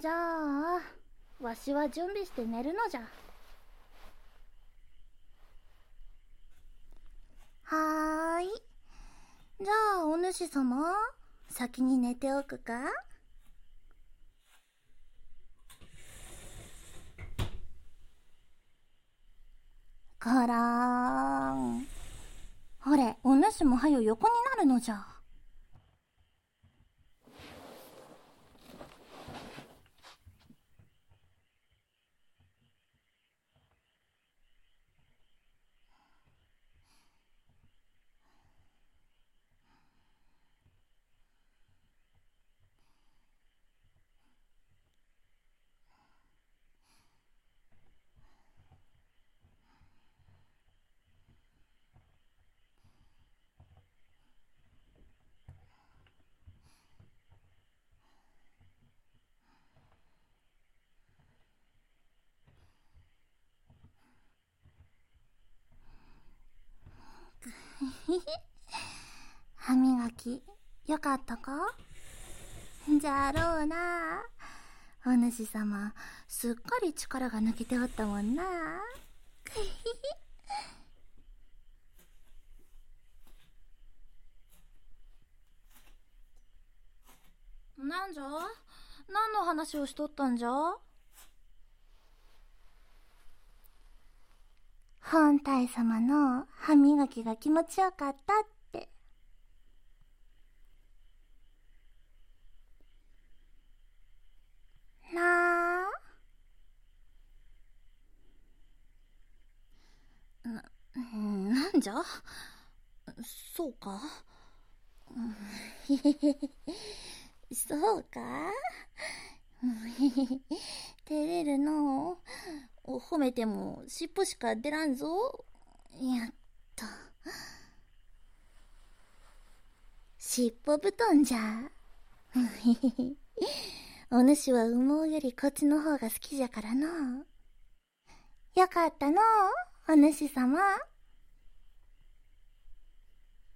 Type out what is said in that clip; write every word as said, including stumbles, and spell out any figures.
じゃあわしは準備して寝るのじゃ。はーい。じゃあお主様、先に寝ておくか。からーん。ほれ、お主もはよ横になるのじゃ。歯磨きよかったか。じゃろうな。お主様、すっかり力が抜けておったもんな。なんじゃ、何の話をしとったんじゃ。本体様の歯磨きが気持ちよかったって。なあ。な、なんじゃ。そうか。そうか。照れるのう。褒めても尻尾しか出らんぞ。やっと。尻尾布団じゃ。お主は羽毛よりこっちの方が好きじゃからの。よかったのう、お主様。